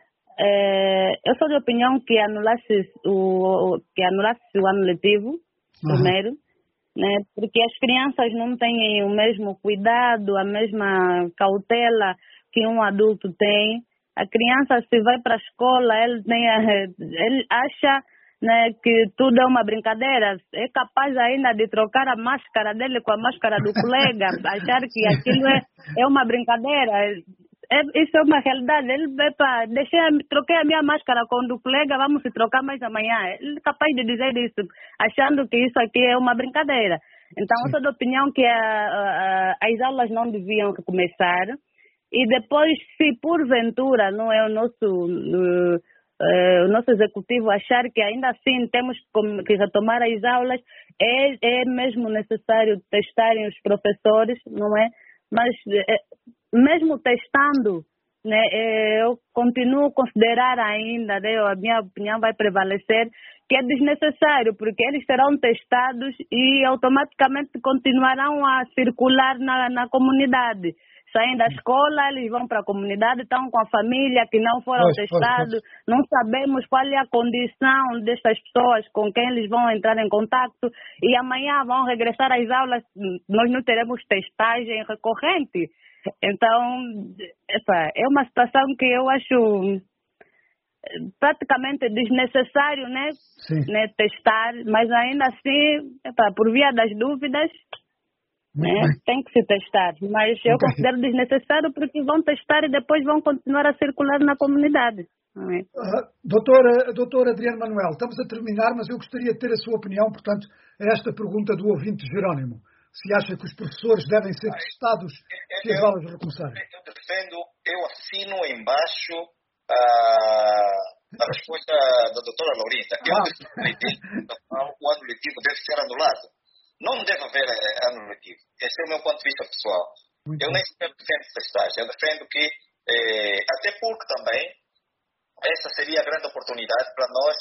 é, eu sou de opinião que anulasse o, que anulasse o ano letivo, uhum. primeiro, né, porque as crianças não têm o mesmo cuidado, a mesma cautela que um adulto tem. A criança, se vai para a escola, ele, tem a, ele acha, né, que tudo é uma brincadeira. É capaz ainda de trocar a máscara dele com a máscara do colega, achar que aquilo é, é uma brincadeira. É, isso é uma realidade. Ele vai para... Deixei, troquei a minha máscara com o do colega, vamos se trocar mais amanhã. Ele é capaz de dizer isso, achando que isso aqui é uma brincadeira. Então, eu sou da opinião que a, a, as aulas não deviam começar. E depois, se porventura não é o nosso, uh, uh, o nosso executivo achar que ainda assim temos que retomar as aulas, é, é mesmo necessário testarem os professores, não é? Mas é, mesmo testando, né, é, eu continuo a considerar ainda, né, a minha opinião vai prevalecer, que é desnecessário, porque eles serão testados e automaticamente continuarão a circular na, na comunidade. Saem da escola, eles vão para a comunidade, estão com a família que não foram pois, testados, pois, pois. Não sabemos qual é a condição destas pessoas com quem eles vão entrar em contato, e amanhã vão regressar às aulas, nós não teremos testagem recorrente. Então, essa é uma situação que eu acho praticamente desnecessário, né, né testar, mas ainda assim, epa, por via das dúvidas, né, tem que se testar, mas eu considero desnecessário porque vão testar e depois vão continuar a circular na comunidade. É? Uh, doutora, doutora Adriano Manuel, estamos a terminar, mas eu gostaria de ter a sua opinião, portanto, a esta pergunta do ouvinte Jerónimo. Se acha que os professores devem ser testados se as aulas recomeçarem? Eu defendo, eu assino embaixo uh, a resposta da doutora Laurinda. Eu defendo o ano letivo deve ser anulado. Não deve haver ano letivo. Esse é o meu ponto de vista pessoal. Muito eu bom. Nem sequer defendo testagem. Eu defendo que, eh, até porque também, essa seria a grande oportunidade para nós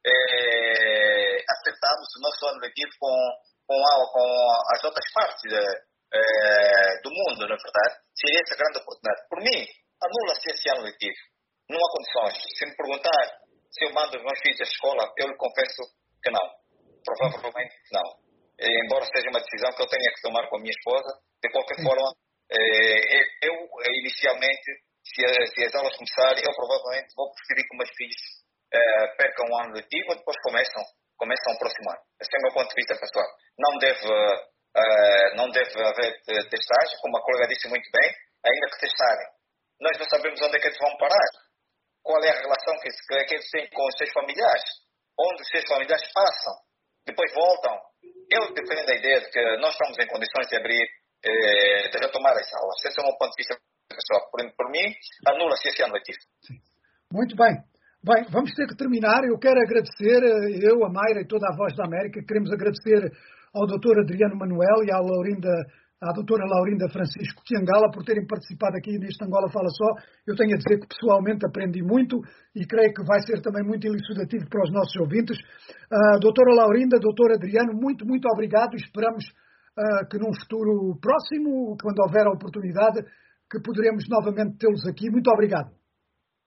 eh, acertarmos o nosso ano letivo com, com, a, com as outras partes eh, do mundo, na verdade. Seria essa a grande oportunidade. Por mim, anula-se esse ano letivo. Não há condições. Se me perguntar se eu mando os meus filhos à escola, eu lhe confesso que não. Provavelmente não. Embora seja uma decisão que eu tenha que tomar com a minha esposa, de qualquer forma, eh, eu inicialmente, se, se as aulas começarem, eu provavelmente vou preferir que meus filhos eh, percam um ano letivo e depois começam, começam o próximo ano. Esse é o meu ponto de vista pessoal. Não deve uh, não deve haver testagem, como a colega disse muito bem, ainda que testarem. Nós não sabemos onde é que eles vão parar, qual é a relação que, que eles têm com os seus familiares, onde os seus familiares passam, depois voltam. Eu defendo a ideia de que nós estamos em condições de abrir, eh, de retomar as aulas. Esse é o meu ponto de vista pessoal. Por, por mim, anula-se esse ano letivo. Muito bem. Bem, vamos ter que terminar. Eu quero agradecer, eu, a Mayra e toda a Voz da América, queremos agradecer ao doutor Adriano Manuel e à, Laurinda, à doutora Laurinda Francisco Quiangala por terem participado aqui neste Angola Fala Só. Eu tenho a dizer que pessoalmente aprendi muito e creio que vai ser também muito elucidativo para os nossos ouvintes. Uh, doutora Laurinda, doutor Adriano, muito, muito obrigado e esperamos uh, que num futuro próximo, quando houver a oportunidade, que poderemos novamente tê-los aqui. Muito obrigado.